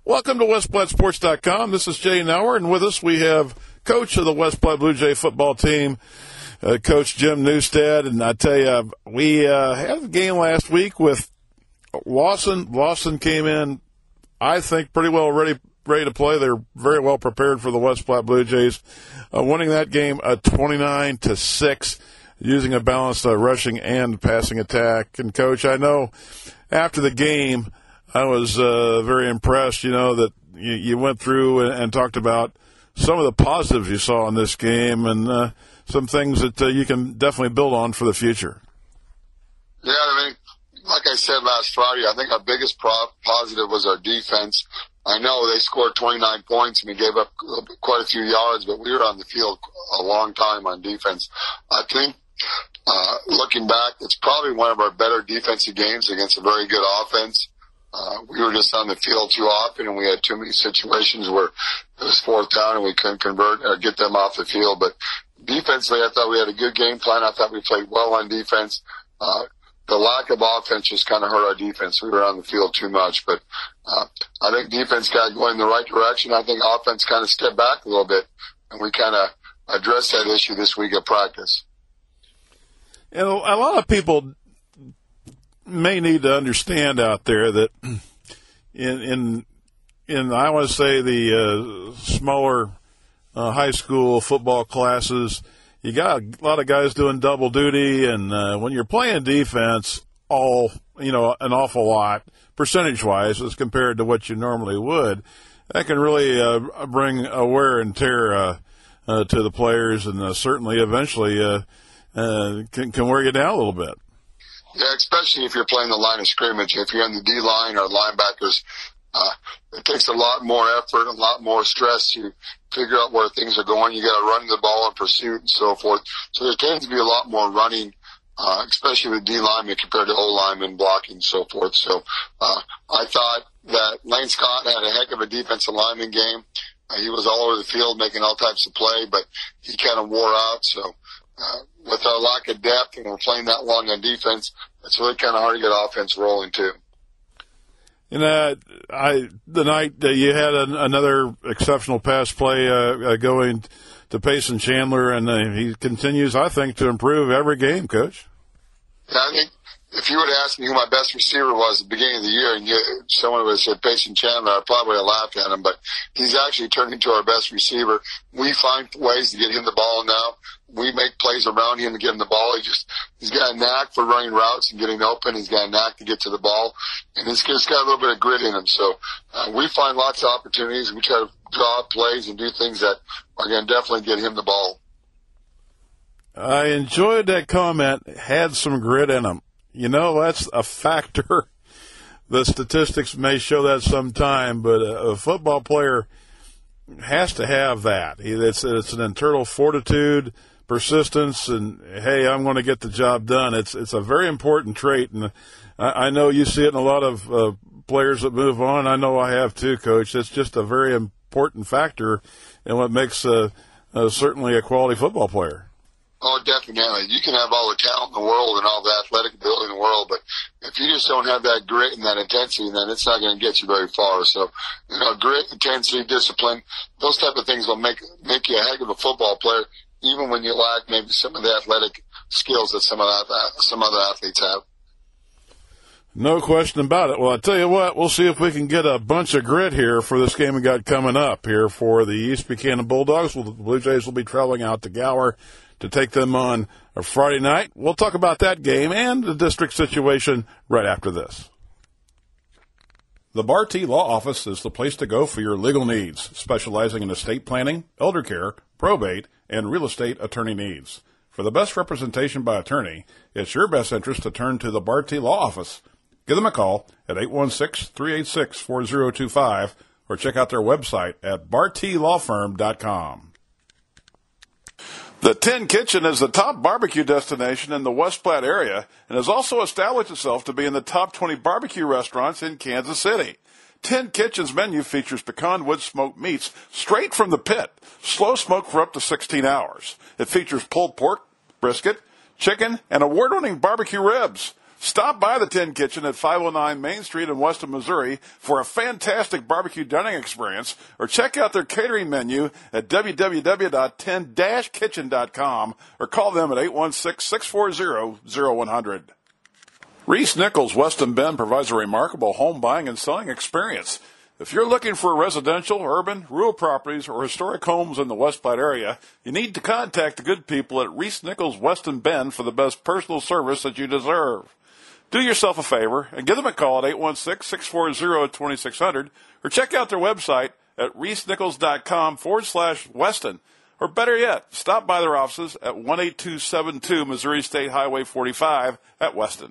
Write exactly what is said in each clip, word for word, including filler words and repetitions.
Welcome to West Platte Sports dot com. This is Jay Nauer, and with us we have coach of the West Platte Blue Jay football team, uh, Coach Jim Newstead. And I tell you, we uh, had a game last week with Lawson. Lawson came in, I think, pretty well ready ready to play. They're very well prepared for the West Platte Blue Jays, uh, winning that game uh, twenty-nine to six, using a balanced uh, rushing and passing attack. And, Coach, I know after the game, I was uh, very impressed, you know, that you, you went through and, and talked about some of the positives you saw in this game and uh, some things that uh, you can definitely build on for the future. Yeah, I mean, like I said last Friday, I think our biggest pro- positive was our defense. I know they scored twenty-nine points and we gave up quite a few yards, but we were on the field a long time on defense. I think, uh, looking back, it's probably one of our better defensive games against a very good offense. Uh, we were just on the field too often, and we had too many situations where it was fourth down and we couldn't convert or get them off the field. But defensively, I thought we had a good game plan. I thought we played well on defense. Uh, the lack of offense just kind of hurt our defense. We were on the field too much. But uh, I think defense got going in the right direction. I think offense kind of stepped back a little bit, and we kind of addressed that issue this week at practice. You know, a lot of people may need to understand out there that in in in I want to say the uh, smaller uh, high school football classes, you got a lot of guys doing double duty, and uh, when you're playing defense, all you know, an awful lot percentage wise as compared to what you normally would, that can really uh, bring a wear and tear uh, uh, to the players, and uh, certainly eventually uh, uh, can can wear you down a little bit. Yeah, especially if you're playing the line of scrimmage. If you're on the D-line or linebackers, uh, it takes a lot more effort, a lot more stress to figure out where things are going. You got to run the ball in pursuit and so forth. So there tends to be a lot more running, uh, especially with D-linemen compared to O-linemen blocking and so forth. So uh, I thought that Lane Scott had a heck of a defensive lineman game. Uh, he was all over the field making all types of play, but he kind of wore out. So Uh, with our lack of depth and we're playing that long on defense, it's really kind of hard to get offense rolling too. And uh, I the night uh, you had an, another exceptional pass play uh, uh, going to Payson Chandler, and uh, he continues, I think, to improve every game, Coach. Yeah, I think if you would have asked me who my best receiver was at the beginning of the year, and you, someone would have said Payson Chandler, I probably would have laughed at him. But he's actually turned into our best receiver. We find ways to get him the ball now. We make plays around him to get him the ball. He just, he's got a knack for running routes and getting open. He's got a knack to get to the ball. And he's just got a little bit of grit in him. So, uh, we find lots of opportunities. We try to draw up plays and do things that are going to definitely get him the ball. I enjoyed that comment, had some grit in him. You know, that's a factor. The statistics may show that sometime, but a, a football player has to have that. It's, it's an internal fortitude, persistence, and, hey, I'm going to get the job done. It's it's a very important trait, and I, I know you see it in a lot of uh, players that move on. I know I have too, Coach. It's just a very important factor in what makes uh, uh, certainly a quality football player. Oh, definitely. You can have all the talent in the world and all the athletic ability in the world, but if you just don't have that grit and that intensity, then it's not going to get you very far. So, you know, grit, intensity, discipline, those type of things will make make you a heck of a football player, even when you lack maybe some of the athletic skills that some of that, some other athletes have. No question about it. Well, I tell you what, we'll see if we can get a bunch of grit here for this game we got coming up here for the East Buchanan Bulldogs. The Blue Jays will be traveling out to Gower to take them on a Friday night. We'll talk about that game and the district situation right after this. The Barty Law Office is the place to go for your legal needs, specializing in estate planning, elder care, probate, and real estate attorney needs. For the best representation by attorney, it's your best interest to turn to the Barty Law Office. Give them a call at eight one six, three eight six, four zero two five or check out their website at barty law firm dot com. The Tin Kitchen is the top barbecue destination in the West Platte area and has also established itself to be in the top twenty barbecue restaurants in Kansas City. Tin Kitchen's menu features pecan wood smoked meats straight from the pit, slow smoked for up to sixteen hours. It features pulled pork, brisket, chicken, and award-winning barbecue ribs. Stop by the Tin Kitchen at five oh nine Main Street in Weston, Missouri for a fantastic barbecue dining experience, or check out their catering menu at w w w dot tin dash kitchen dot com or call them at eight one six, six four zero, zero one zero zero. Reese Nichols Weston Bend provides a remarkable home buying and selling experience. If you're looking for residential, urban, rural properties, or historic homes in the West Platte area, you need to contact the good people at Reese Nichols Weston Bend for the best personal service that you deserve. Do yourself a favor and give them a call at eight one six, six four zero, two six zero zero or check out their website at reesenichols.com forward slash Weston. Or better yet, stop by their offices at one eight two seven two Missouri State Highway forty-five at Weston.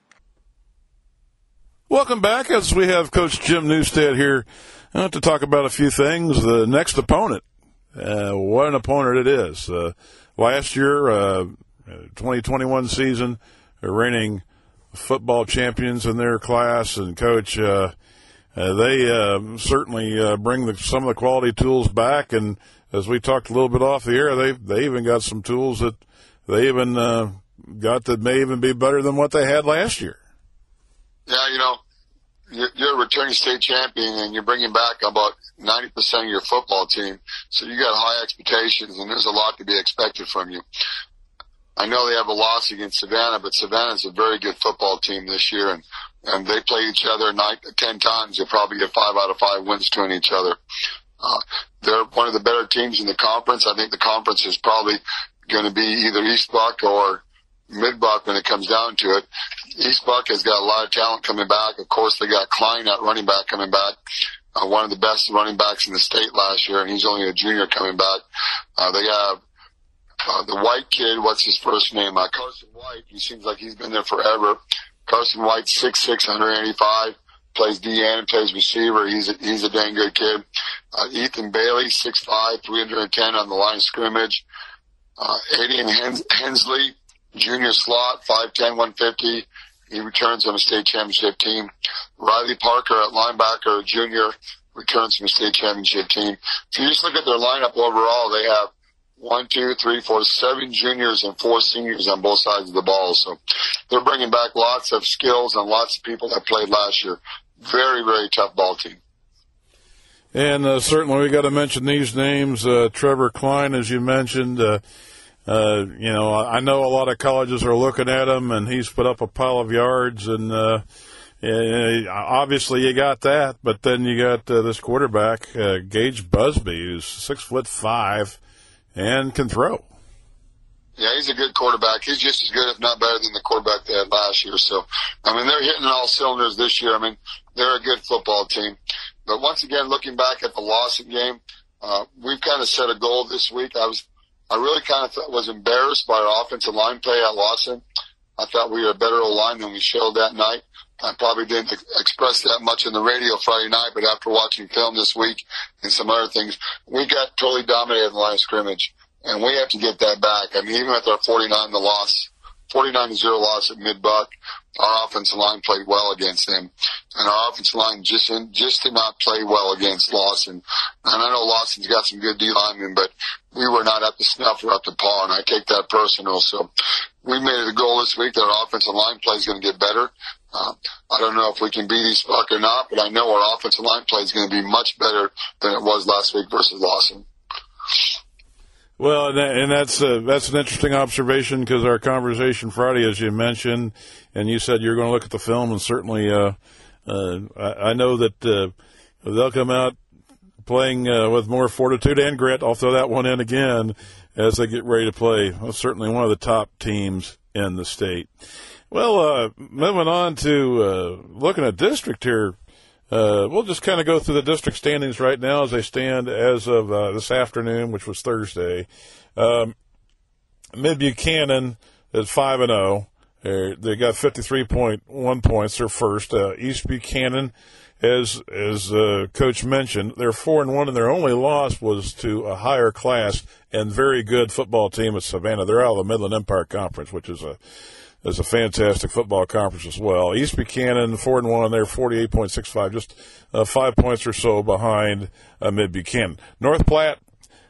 Welcome back as we have Coach Jim Newstead here uh, to talk about a few things. The next opponent, uh, what an opponent it is. Uh, last year, uh, twenty twenty-one season, uh, reigning football champions in their class. And, Coach, uh, uh, they uh, certainly uh, bring the, some of the quality tools back. And as we talked a little bit off the air, they they even got some tools that they even uh, got that may even be better than what they had last year. Yeah, you know, you're a returning state champion, and you're bringing back about ninety percent of your football team. So you got high expectations, and there's a lot to be expected from you. I know they have a loss against Savannah, but Savannah's a very good football team this year, and, and they play each other nine, ten times. They'll probably get five out of five wins to each other. Uh, they're one of the better teams in the conference. I think the conference is probably going to be either East Buck or Mid-Buck when it comes down to it. East Buck has got a lot of talent coming back. Of course, they got Klein at running back coming back, uh, one of the best running backs in the state last year, and he's only a junior coming back. Uh, they have uh, the white kid, what's his first name? Uh, Carson White. He seems like he's been there forever. Carson White, six six, one eighty-five, plays D N, plays receiver. He's a, he's a dang good kid. Uh, Ethan Bailey, six five, three ten on the line of scrimmage. Uh, Aiden Hens- Hensley, junior slot, five ten, one fifty. He returns on a state championship team. Riley Parker at linebacker, junior, returns from a state championship team. If you just look at their lineup overall, they have one, two, three, four, seven juniors and four seniors on both sides of the ball. So they're bringing back lots of skills and lots of people that played last year. Very, very tough ball team. And uh, certainly we got to mention these names. Uh, Trevor Klein, as you mentioned, uh, Uh, you know, I know a lot of colleges are looking at him, and he's put up a pile of yards, and uh, obviously you got that. But then you got uh, this quarterback, uh, Gage Busby, who's six foot five and can throw. Yeah, he's a good quarterback. He's just as good, if not better, than the quarterback they had last year. So, I mean, they're hitting all cylinders this year. I mean, they're a good football team. But once again, looking back at the Lawson game, uh, we've kind of set a goal this week. I was I really kind of was embarrassed by our offensive line play at Lawson. I thought we were a better O-line than we showed that night. I probably didn't express that much in the radio Friday night, but after watching film this week and some other things, we got totally dominated in the line of scrimmage, and we have to get that back. I mean, even with our forty-nine, the loss, forty-nine to zero loss at Mid-Buck, our offensive line played well against them, and our offensive line just just did not play well against Lawson. And I know Lawson's got some good D linemen, but we were not up to snuff or up to par, and I take that personal. So we made it a goal this week that our offensive line play is going to get better. Uh, I don't know if we can beat East Buck or not, but I know our offensive line play is going to be much better than it was last week versus Lawson. Well, and that's uh, that's an interesting observation, because our conversation Friday, as you mentioned, and you said you're going to look at the film, and certainly uh, uh, I, I know that uh, they'll come out playing uh, with more fortitude and grit. I'll throw that one in again as they get ready to play. Well, certainly one of the top teams in the state. Well, uh, moving on to uh, looking at district here. Uh, we'll just kind of go through the district standings right now as they stand as of uh, this afternoon, which was Thursday. Um, Mid-Buchanan is five and oh. They got fifty-three point one points. They're first. Uh, East Buchanan, as as uh, Coach mentioned, they're four and one, and their only loss was to a higher class and very good football team at Savannah. They're out of the Midland Empire Conference, which is a is a fantastic football conference as well. East Buchanan, four and one, they're forty-eight point six five, just uh, five points or so behind uh, Mid Buchanan. North Platte,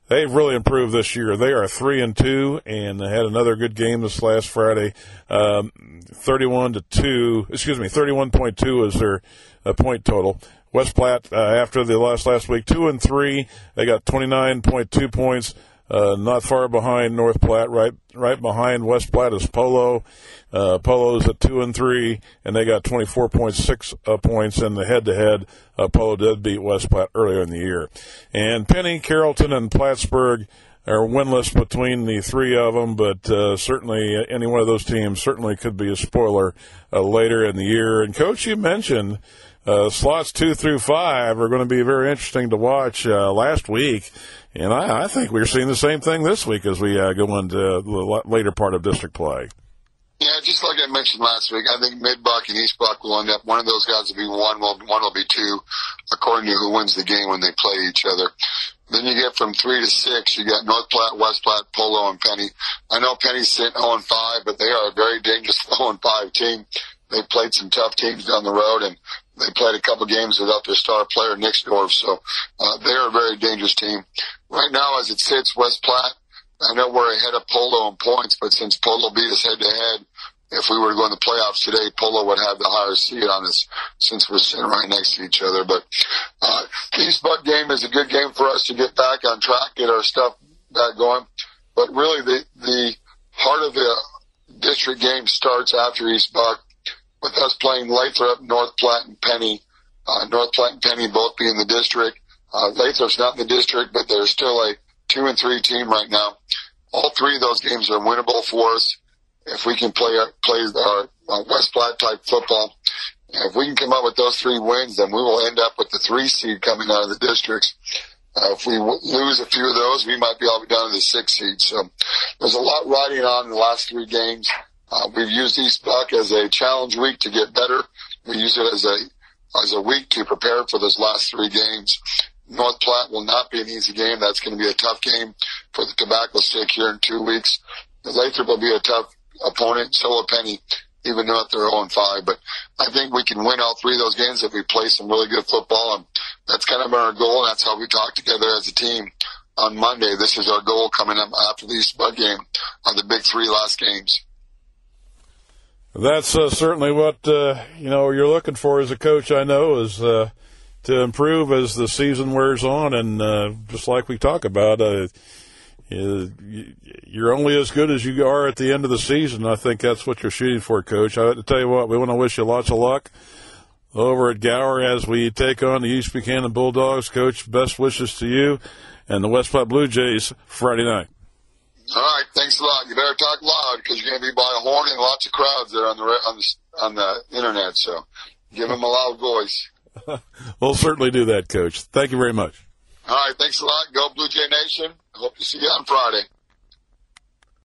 they've really improved this year. They are three and two, and they had another good game this last Friday. Um, thirty-one to two. Excuse me, thirty-one point two is their uh, point total. West Platte, uh, after the last last week, two and three. They got twenty-nine point two points. Uh, not far behind North Platte, right, right behind West Platte is Polo. Uh, Polo's at two and three, and they got twenty-four point six uh, points in the head-to-head. Uh, Polo did beat West Platte earlier in the year. And Penny, Carrollton, and Plattsburgh are winless between the three of them, but uh, certainly any one of those teams certainly could be a spoiler uh, later in the year. And Coach, you mentioned uh, slots two through five are going to be very interesting to watch uh, last week. And I, I think we're seeing the same thing this week as we uh, go into the later part of district play. Yeah, just like I mentioned last week, I think Mid-Buck and East-Buck will end up, one of those guys will be one, one will be two, according to who wins the game when they play each other. Then you get from three to six, you got North Platte, West Platte, Polo, and Penny. I know Penny's sitting oh and five, but they are a very dangerous oh and five team. They played some tough teams down the road, and they played a couple games without their star player, Nixdorf, so uh, they are a very dangerous team. Right now, as it sits, West Platte, I know we're ahead of Polo in points, but since Polo beat us head-to-head, if we were to go in the playoffs today, Polo would have the higher seed on us since we're sitting right next to each other. But uh, the East-Buck game is a good game for us to get back on track, get our stuff back going. But really, the, the heart of the district game starts after East-Buck, with us playing Lathrop, North Platte, and Penny. Uh, North Platte and Penny both being in the district. Uh, Lathrop's not in the district, but they're still a two and three team right now. All three of those games are winnable for us if we can play our, play our uh, West Platte type football. And if we can come up with those three wins, then we will end up with the three seed coming out of the districts. Uh, if we w- lose a few of those, we might be all the way down to the six seed. So there's a lot riding on in the last three games. Uh, we've used East-Buck as a challenge week to get better. We use it as a as a week to prepare for those last three games. North Platte will not be an easy game. That's going to be a tough game for the tobacco stick here in two weeks. The Lathrop will be a tough opponent, so will Penny, even though they're oh and five. But I think we can win all three of those games if we play some really good football. And that's kind of been our goal, and that's how we talk together as a team on Monday. This is our goal coming up after the East-Buck game are the big three last games. That's uh, certainly what, uh, you know, you're looking for as a coach, I know, is uh, to improve as the season wears on. And uh, just like we talk about, uh, you're only as good as you are at the end of the season. I think that's what you're shooting for, Coach. I tell you what, we want to wish you lots of luck over at Gower as we take on the East Buchanan Bulldogs. Coach, best wishes to you and the West Platte Blue Jays Friday night. All right, thanks a lot. You better talk loud because you're going to be by a horn and lots of crowds there on the on the, on the internet. So give them a loud voice. We'll certainly do that, Coach. Thank you very much. All right, thanks a lot. Go Blue Jay Nation. Hope to see you on Friday.